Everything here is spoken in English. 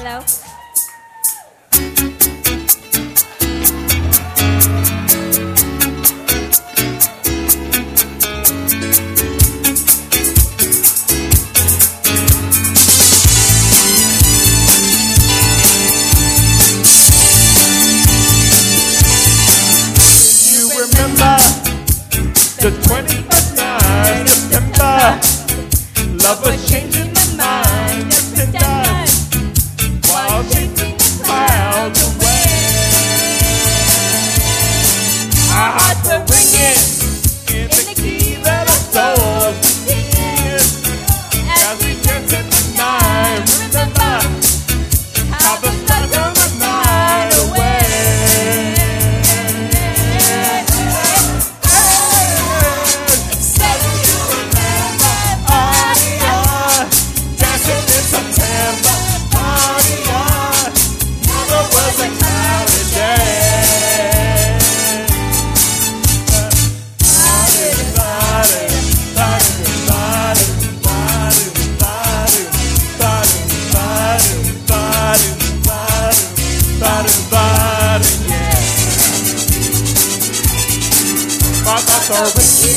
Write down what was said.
Hello. You remember the 21st night of September? Love was changing my mind, yes it does, while chasing the clouds away. Our hearts were ringing in the key that our souls were singing as we danced in the night. Remember how the sun turned the night away. My thoughts are with you.